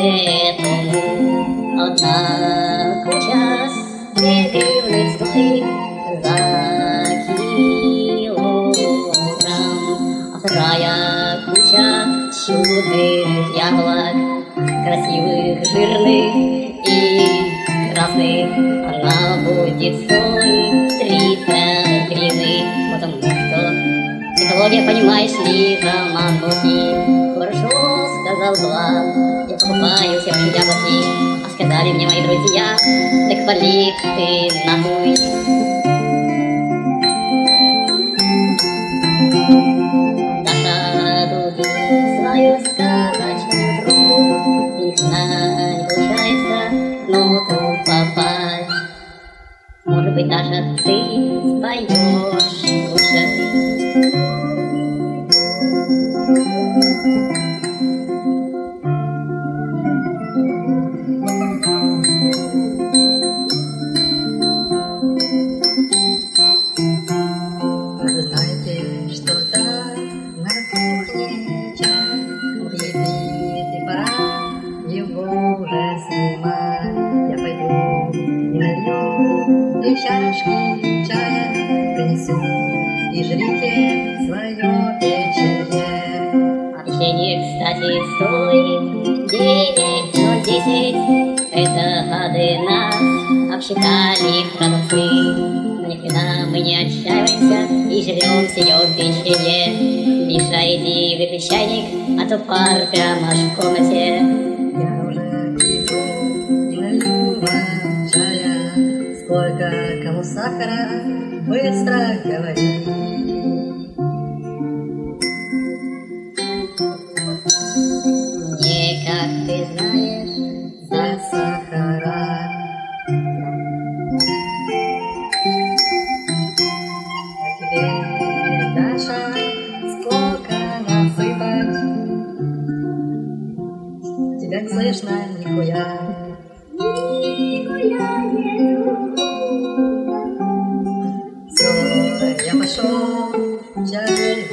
тому одна куча справедливих стоїть за кілограм, а вторая куча чудных яблок, красивых, жирных и красных. Она будет стоить 30 гривен, потому что экология, понимаешь ли, заманухи. Хорошо, сказал Влад, я покупаю все ваши яблоки. А сказали мне мои друзья, так вали ты нахуй. Даша дуду свою сказочную трубку, и ни хрена не получается в ноту попасть. Может быть, даже ты споешь лучше. Вы знаете, что там на кухне чай едит, и пора его уже снимать. Я пойду и налью 2 чашки чая, принесу, и жрите свое печенье. А печенье, кстати, стоит 9,10. Это гады нас обсчитали продавцы. Ни хрена мы не отчаиваемся и жрем сие печенье. Миша, иди выпей чайник, а то пар прямо аж в комнате. Я уже иду и налью вам чая. Сколько кому сахара, быстро говори. Мне, как ты знаешь, За сахара. А тебе, Даша, сколько насыпать? Тебя не слышно нихуя. Все, я пошел, чай